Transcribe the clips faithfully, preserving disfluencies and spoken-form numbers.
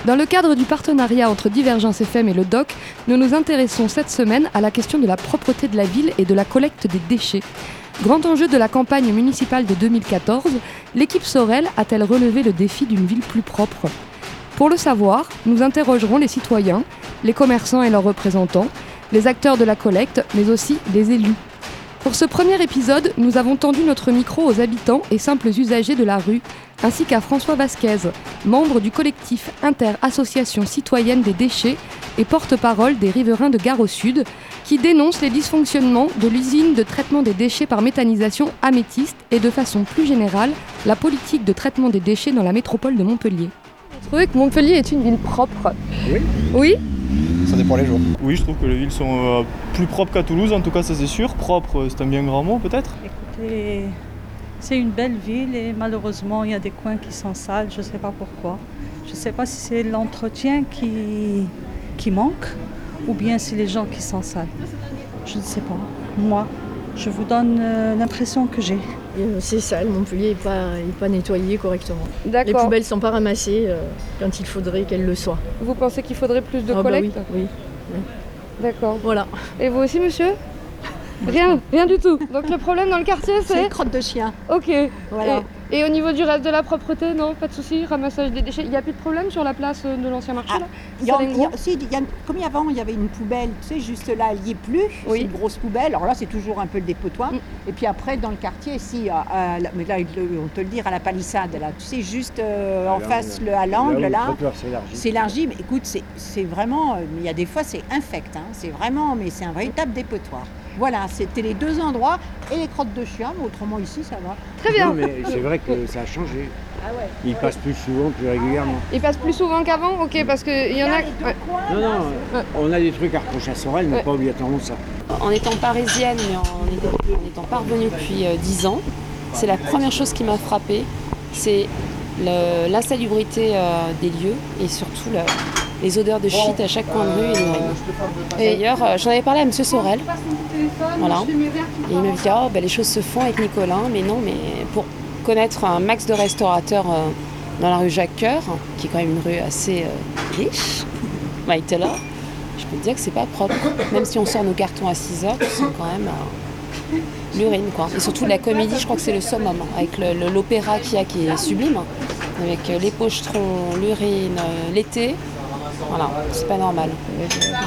Dans le cadre du partenariat entre Divergence F M et le D O C, nous nous intéressons cette semaine à la question de la propreté de la ville et de la collecte des déchets. Grand enjeu de la campagne municipale de deux mille quatorze, l'équipe Sorel a-t-elle relevé le défi d'une ville plus propre ? Pour le savoir, nous interrogerons les citoyens, les commerçants et leurs représentants, les acteurs de la collecte, mais aussi les élus. Pour ce premier épisode, nous avons tendu notre micro aux habitants et simples usagers de la rue, ainsi qu'à François Vasquez, membre du collectif Inter-Association Citoyenne des Déchets et porte-parole des riverains de Gare au Sud, qui dénonce les dysfonctionnements de l'usine de traitement des déchets par méthanisation Améthyste et de façon plus générale, la politique de traitement des déchets dans la métropole de Montpellier. Vous trouvez que Montpellier est une ville propre ? Oui. Oui ? Ça dépend les jours. Oui, je trouve que les villes sont euh, plus propres qu'à Toulouse, en tout cas ça c'est sûr. Propre, c'est un bien grand mot peut-être. Écoutez, c'est une belle ville et malheureusement il y a des coins qui sont sales, je ne sais pas pourquoi. Je ne sais pas si c'est l'entretien qui, qui manque ou bien c'est les gens qui sont sales. Je ne sais pas. Moi, je vous donne euh, l'impression que j'ai. C'est sale, Montpellier n'est pas, est pas nettoyé correctement. D'accord. Les poubelles ne sont pas ramassées euh, quand il faudrait qu'elles le soient. Vous pensez qu'il faudrait plus de Ah bah collecte ? oui, oui, oui. D'accord. Voilà. Et vous aussi, monsieur ? Rien, rien du tout. Donc le problème dans le quartier, c'est... C'est une crotte de chien. Ok. Voilà. Et, et au niveau du reste de la propreté, non, pas de souci, ramassage des déchets. Il n'y a plus de problème sur la place de l'ancien marché, Ah, là il y a, Salengro il y a- si, il y a- comme avant, il y a une poubelle, tu sais, juste là, elle n'y est plus. Oui. C'est une grosse poubelle. Alors là, c'est toujours un peu le dépotoir. Mm. Et puis après, dans le quartier, si, à- à la- mais là, on peut le dire, à la palissade, là, tu sais, juste euh, en face, le, à l'angle, là. C'est élargi, mais écoute, c'est c'est vraiment, euh, il y a des fois c'est infect, hein, c'est vraiment, mais c'est un véritable dépotoir. Voilà, c'était les deux endroits et les crottes de chien, mais autrement ici ça va. Très bien. Non, mais c'est vrai que ça a changé. Ah ouais. Ils passent plus souvent, plus régulièrement. Il passe plus souvent qu'avant ? Ok, parce qu'il y en a... Ouais. Non, non, on a des trucs à reprocher à Sorel, mais Ouais. pas obligatoirement ça. En étant parisienne, mais en étant, en étant pas revenue depuis euh, dix ans, c'est la première chose qui m'a frappée, c'est le- l'insalubrité euh, des lieux et surtout le- les odeurs de shit à chaque coin de rue et d'urine. Et d'ailleurs, euh, j'en avais parlé à M. Sorel, voilà, et il m'a dit oh, ben, les choses se font avec Nicolas, mais non, mais pour connaître un max de restaurateurs euh, dans la rue Jacques-Cœur, qui est quand même une rue assez euh, riche, Mike Taylor, je peux te dire que c'est pas propre. Même si on sort nos cartons à six heures, tu sens quand même euh, l'urine, quoi. Et surtout la comédie, je crois que c'est le summum, hein, avec le- le- l'opéra qu'il y a qui est sublime, avec euh, les pochetrons, l'urine, euh, l'été. Voilà, c'est pas normal. Voilà.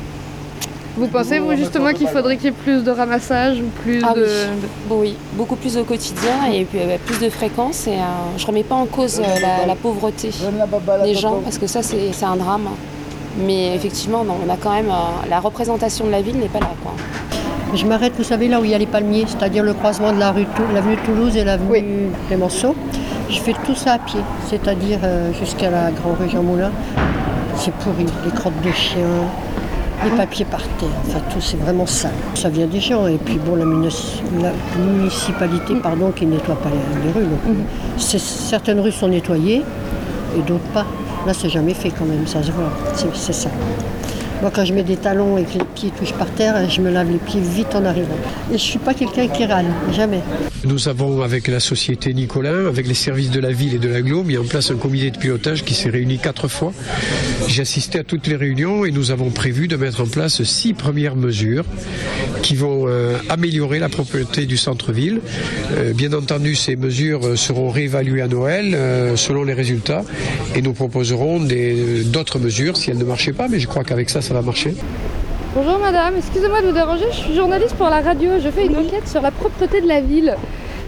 Vous pensez, vous, justement, qu'il faudrait qu'il y ait plus de ramassage ou plus Ah de... oui. de- Bon, oui, beaucoup plus au quotidien et puis euh, plus de fréquence. Et euh, je remets pas en cause euh, la, la pauvreté des gens parce que ça c'est c'est un drame. Mais effectivement, non, on a quand même euh, la représentation de la ville n'est pas là, quoi. Je m'arrête, vous savez, là où il y a les palmiers, c'est-à-dire le croisement de la rue Tou- l'avenue Toulouse et l'avenue Oui. Clémenceau. Je fais tout ça à pied, c'est-à-dire euh, jusqu'à la Grand Rue Jean Moulin. C'est pourri, les crottes de chiens, les papiers par terre, enfin tout, c'est vraiment sale. Ça vient des gens, et puis bon, la, munici- la municipalité, pardon, qui ne nettoie pas les, les rues. Donc, Mhm. c'est- certaines rues sont nettoyées et d'autres pas. Là, c'est jamais fait quand même, ça se voit, c'est c'est ça. Moi, quand je mets des talons et que les pieds touchent par terre, je me lave les pieds vite en arrivant. Et je ne suis pas quelqu'un qui râle, jamais. Nous avons, avec la société Nicolin, avec les services de la ville et de l'agglo, mis en place un comité de pilotage qui s'est réuni quatre fois. J'ai assisté à toutes les réunions et nous avons prévu de mettre en place six premières mesures qui vont euh, améliorer la propreté du centre-ville. Euh, bien entendu, ces mesures seront réévaluées à Noël euh, selon les résultats et nous proposerons des- d'autres mesures si elles ne marchaient pas, mais je crois qu'avec ça, ça va marcher. Bonjour madame, excusez-moi de vous déranger, je suis journaliste pour la radio, je fais une enquête sur la propreté de la ville.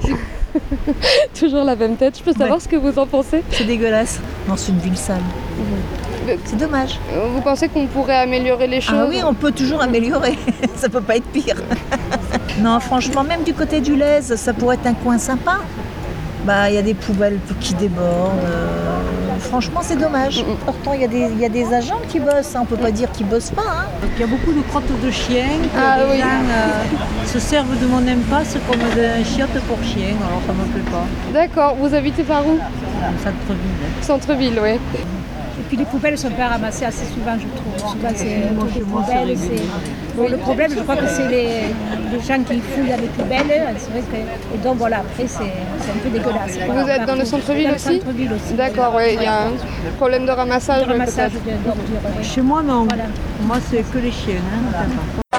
Toujours la même tête, je peux savoir Ouais. ce que vous en pensez ? C'est dégueulasse dans une ville sale. Mais- C'est dommage. Vous pensez qu'on pourrait améliorer les choses ? Ah oui, on peut toujours améliorer. Ça peut pas être pire. Non, franchement, même du côté du Lez, ça pourrait être un coin sympa. Bah, il y a des poubelles qui débordent. euh, Franchement, c'est dommage. Pourtant, il y, a des- il y a des agents qui bossent. hein. On peut pas dire qu'ils bossent pas. hein. Il y a beaucoup de crottes de chiens. que Ah les oui. gens euh, se servent de mon impasse comme d'un chiotte pour chien, alors ça me plaît pas. D'accord, vous habitez par où ? Dans le centre-ville. Centre-ville, oui. Et puis les poubelles ne sont pas ramassées assez souvent, je trouve. Souvent, c'est autour des poubelles. C'est... Bon, le problème, je crois que c'est les, les gens qui fouillent dans les poubelles. C'est vrai que... Et donc, voilà, après, c'est, c'est un peu dégueulasse. Vous voilà, êtes dans le centre-ville aussi, centre-ville aussi D'accord, oui. Il y a un problème de ramassage. De ramassage de, d'ordures, ouais. Chez moi, non. Voilà. Moi, c'est que les chiennes. Hein,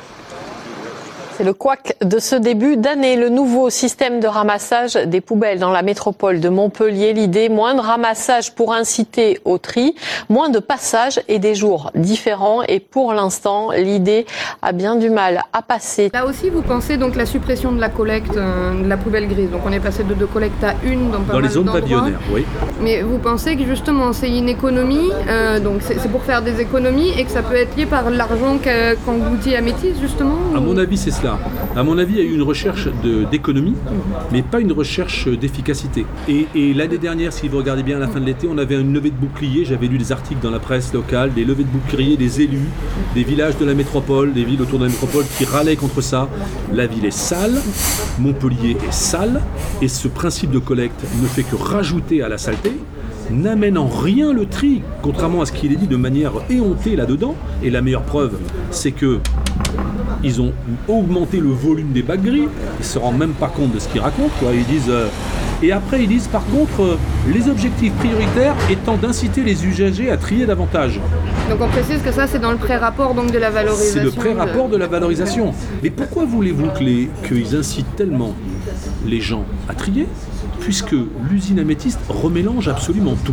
C'est le couac de ce début d'année, le nouveau système de ramassage des poubelles dans la métropole de Montpellier. L'idée, moins de ramassage pour inciter au tri, moins de passage et des jours différents. Et pour l'instant, l'idée a bien du mal à passer. Là aussi, vous pensez donc la suppression de la collecte euh, de la poubelle grise. Donc on est passé de deux collectes à une dans pas Dans mal les zones d'endroits. pavillonnaires, oui. Mais vous pensez que justement c'est une économie, euh, donc c'est, c'est pour faire des économies et que ça peut être lié par l'argent que, qu'engloutit Amétis justement ou... À mon avis, c'est cela. À mon avis, il y a eu une recherche de, d'économie, mais pas une recherche d'efficacité. Et, et l'année dernière, si vous regardez bien à la fin de l'été, on avait une levée de boucliers. J'avais lu des articles dans la presse locale, des levées de boucliers des élus, des villages de la métropole, des villes autour de la métropole qui râlaient contre ça. La ville est sale, Montpellier est sale, et ce principe de collecte ne fait que rajouter à la saleté, n'amène en rien le tri, contrairement à ce qu'il est dit de manière éhontée là-dedans. Et la meilleure preuve, c'est que ils ont augmenté le volume des bacs gris, ils se rendent même pas compte de ce qu'ils racontent, quoi. Ils disent, euh, et après ils disent par contre, euh, les objectifs prioritaires étant d'inciter les usagers à trier davantage. Donc on précise que ça c'est dans le pré-rapport donc de la valorisation. C'est le pré-rapport de, de la valorisation. Mais pourquoi voulez-vous que les, qu'ils incitent tellement les gens à trier, puisque l'usine améthyste remélange absolument tout,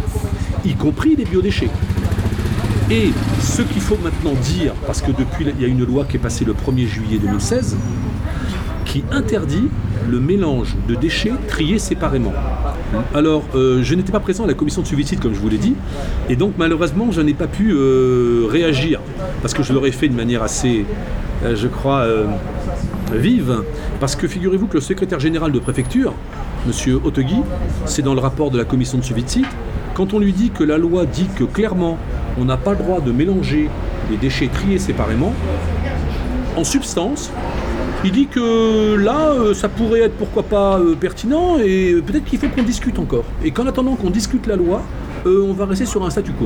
y compris les biodéchets. Et ce qu'il faut maintenant dire, parce que depuis il y a une loi qui est passée le premier juillet deux mille seize, qui interdit le mélange de déchets triés séparément. Alors, euh, je n'étais pas présent à la commission de suivi de site, comme je vous l'ai dit, et donc malheureusement, je n'ai pas pu euh, réagir, parce que je l'aurais fait de manière assez, euh, je crois, euh, vive, parce que figurez-vous que le secrétaire général de préfecture, M. Otegui, c'est dans le rapport de la commission de suivi de site, quand on lui dit que la loi dit que clairement, on n'a pas le droit de mélanger les déchets triés séparément, en substance, il dit que là, ça pourrait être pourquoi pas pertinent et peut-être qu'il faut qu'on discute encore. Et qu'en attendant qu'on discute la loi, euh, on va rester sur un statu quo.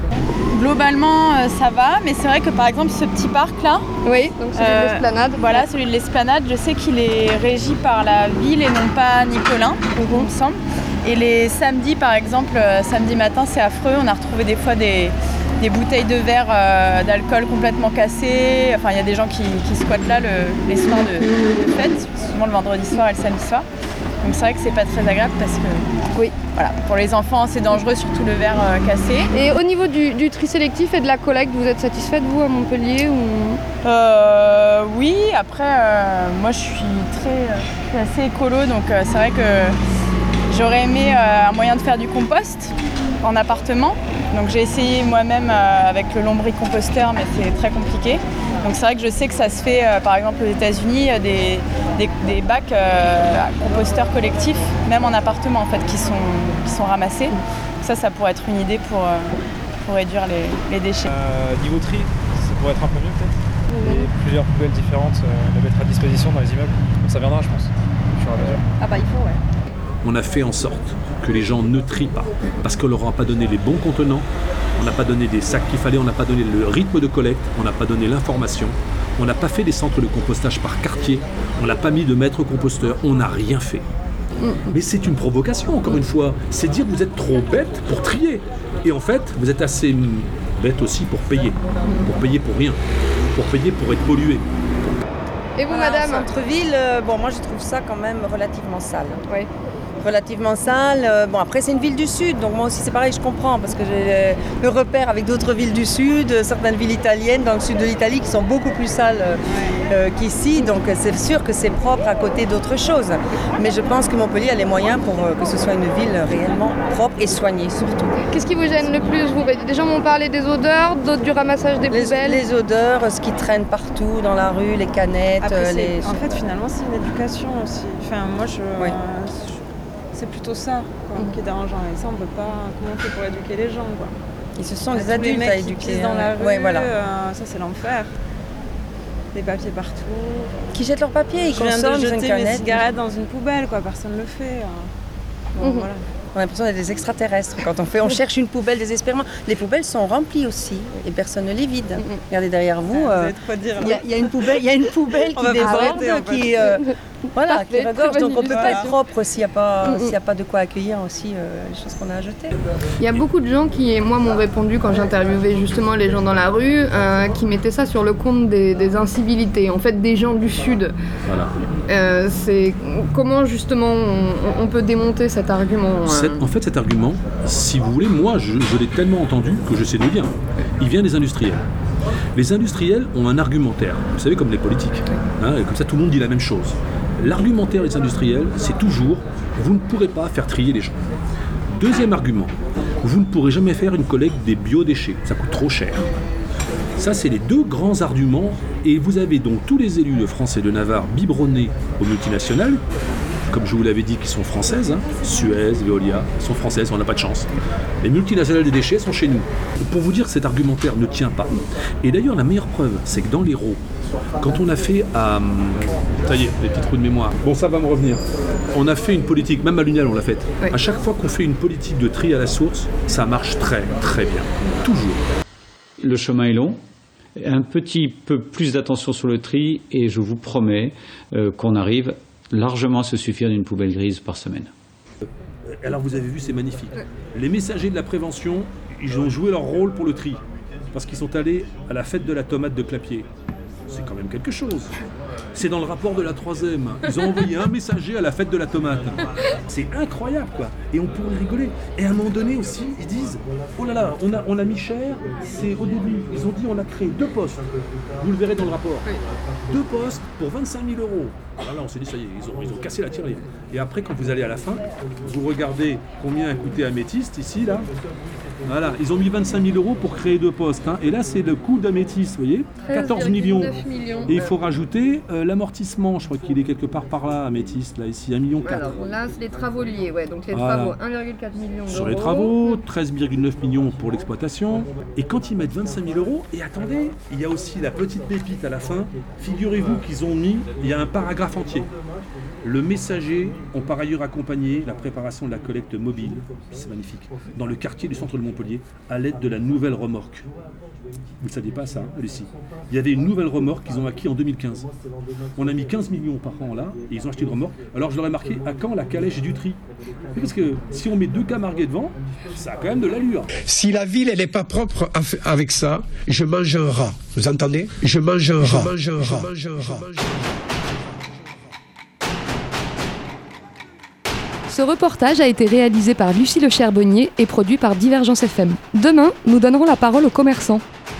Globalement, euh, ça va, mais c'est vrai que par exemple, ce petit parc-là, oui, donc celui euh, de l'Esplanade. Voilà, celui de l'Esplanade, je sais qu'il est régi par la ville et non pas Nicolin, mm-hmm. il me semble. Et les samedis, par exemple, euh, samedi matin, c'est affreux. On a retrouvé des fois des, des bouteilles de verre euh, d'alcool complètement cassées. Enfin, il y a des gens qui, qui squattent là le, les soirs de, de fête, souvent le vendredi soir et le samedi soir. Donc c'est vrai que c'est pas très agréable parce que, oui, voilà, pour les enfants, c'est dangereux, surtout le verre euh, cassé. Et au niveau du, du tri sélectif et de la collecte, vous êtes satisfaite, vous, à Montpellier ou... euh, Oui, après, euh, moi, je suis très, je suis assez écolo, donc euh, c'est vrai que j'aurais aimé euh, un moyen de faire du compost en appartement. Donc j'ai essayé moi-même euh, avec le lombricomposteur, mais c'est très compliqué. Donc c'est vrai que je sais que ça se fait, euh, par exemple aux États-Unis, euh, des, des, des bacs euh, à composteurs collectifs, même en appartement en fait, qui sont, qui sont ramassés. Ça, ça pourrait être une idée pour, euh, pour réduire les, les déchets. Euh, niveau tri, ça pourrait être un peu mieux peut-être. Et plusieurs poubelles différentes euh, de mettre à disposition dans les immeubles. Donc ça viendra, je pense, au fur et à mesure. Ah bah il faut, ouais. On a fait en sorte que les gens ne trient pas, parce qu'on leur a pas donné les bons contenants, on n'a pas donné des sacs qu'il fallait, on n'a pas donné le rythme de collecte, on n'a pas donné l'information, on n'a pas fait des centres de compostage par quartier, on n'a pas mis de maître composteur, on n'a rien fait. Mais c'est une provocation, encore une fois, c'est dire que vous êtes trop bête pour trier. Et en fait, vous êtes assez bête aussi pour payer, pour payer pour rien, pour payer pour être pollué. Et vous, voilà, madame? En centre-ville, euh, bon, moi je trouve ça quand même relativement sale. Oui. Relativement sale. Euh, bon, après, c'est une ville du Sud, donc moi aussi c'est pareil, je comprends, parce que j'ai le repère avec d'autres villes du Sud, certaines villes italiennes dans le sud de l'Italie qui sont beaucoup plus sales euh, euh, qu'ici, donc c'est sûr que c'est propre à côté d'autres choses. Mais je pense que Montpellier a les moyens pour euh, que ce soit une ville réellement propre et soignée surtout. Qu'est-ce qui vous gêne le plus, vous? Des gens m'ont parlé des odeurs, d'autres du ramassage des les, poubelles. Les odeurs, ce qui traîne partout dans la rue, les canettes. Après, les... En fait, finalement, c'est une éducation aussi. Enfin, moi, je... Oui. Euh, c'est plutôt ça quoi, mmh. qui est dérangeant. Et ça, on ne peut pas... Comment on fait pour éduquer les gens, quoi. Et ce sont bah, les adultes les à éduquer. Qui dans la rue, ouais, voilà. euh, ça, c'est l'enfer. Des papiers partout. Qui jettent leurs papiers, ils je consomment, viens de ils ont jeter une mes canette. cigarettes dans une poubelle, quoi. Personne ne le fait. Bon, mmh. voilà. On a l'impression d'être des extraterrestres quand on fait, on cherche une poubelle désespérément. Les poubelles sont remplies aussi et personne ne les vide. Mm-hmm. Regardez derrière vous, il euh, y, y a une poubelle, il y a une poubelle qui déborde, en fait. qui, euh, voilà, qui regorge. Donc on ne peut pas être propre s'il n'y a pas, mm-hmm. s'il n'y a pas de quoi accueillir aussi euh, les choses qu'on a à jeter. Il y a beaucoup de gens qui, moi, m'ont répondu quand j'interviewais justement les gens dans la rue, euh, qui mettaient ça sur le compte des, des incivilités, en fait, des gens du Sud. Voilà. Euh, c'est comment justement on, on peut démonter cet argument. Cet, en fait, cet argument, si vous voulez, moi, je, je l'ai tellement entendu que je sais d'où il vient. Il vient des industriels. Les industriels ont un argumentaire, vous savez, comme les politiques. Hein, et comme ça, tout le monde dit la même chose. L'argumentaire des industriels, c'est toujours « vous ne pourrez pas faire trier les gens ». Deuxième argument, vous ne pourrez jamais faire une collecte des biodéchets, ça coûte trop cher. Ça, c'est les deux grands arguments. Et vous avez donc tous les élus de France et de Navarre biberonnés aux multinationales, comme je vous l'avais dit, qui sont françaises, hein, Suez, Veolia, sont françaises, on n'a pas de chance. Les multinationales des déchets sont chez nous. Pour vous dire que cet argumentaire ne tient pas. Et d'ailleurs, la meilleure preuve, c'est que dans l'Hérault, quand on a fait à... Ça y est, les petits trous de mémoire. Bon, ça va me revenir. On a fait une politique, même à l'Unial, on l'a faite. Oui. À chaque fois qu'on fait une politique de tri à la source, ça marche très, très bien. Toujours. Le chemin est long. Un petit peu plus d'attention sur le tri et je vous promets euh, qu'on arrive largement à se suffire d'une poubelle grise par semaine. Alors vous avez vu, c'est magnifique. Les messagers de la prévention, ils ont joué leur rôle pour le tri parce qu'ils sont allés à la fête de la tomate de Clapier. C'est quand même quelque chose. C'est dans le rapport de la troisième. Ils ont envoyé un messager à la fête de la tomate. C'est incroyable, quoi. Et on pourrait rigoler. Et à un moment donné aussi, ils disent « Oh là là, on a, on a mis cher. » C'est au début, ils ont dit « On a créé deux postes. » Vous le verrez dans le rapport. Deux postes pour vingt-cinq mille euros. Alors là, on s'est dit « Ça y est, ils ont, ils ont cassé la tirelire. » Et après, quand vous allez à la fin, vous regardez combien a coûté Améthyste, ici, là. Voilà, ils ont mis vingt-cinq mille euros pour créer deux postes. Hein. Et là, c'est le coût d'Améthyste, vous voyez, quatorze millions. millions. Et il faut rajouter euh, l'amortissement. Je crois qu'il est quelque part par là, Améthyste, là, ici, un virgule quatre million. Alors là, c'est les travaux liés, ouais. Donc les voilà. travaux, un virgule quatre million d'euros. Sur les travaux, treize virgule neuf millions pour l'exploitation. Et quand ils mettent vingt-cinq mille euros, et attendez, il y a aussi la petite pépite à la fin. Figurez-vous qu'ils ont mis, il y a un paragraphe entier. Le messager ont par ailleurs accompagné la préparation de la collecte mobile, c'est magnifique, dans le quartier du centre de Montpellier, à l'aide de la nouvelle remorque. Vous ne saviez pas ça, hein, Lucie? Il y avait une nouvelle remorque qu'ils ont acquis en deux mille quinze. On a mis quinze millions par an là, et ils ont acheté une remorque. Alors je leur ai marqué, à quand la calèche du tri? Parce que si on met deux camargués devant, ça a quand même de l'allure. Si la ville elle n'est pas propre avec ça, je mange un rat. Vous entendez? Je mange un rat. Je mange un rat. Je mange un rat. Ce reportage a été réalisé par Lucie Le Charbonnier et produit par Divergence F M. Demain, nous donnerons la parole aux commerçants.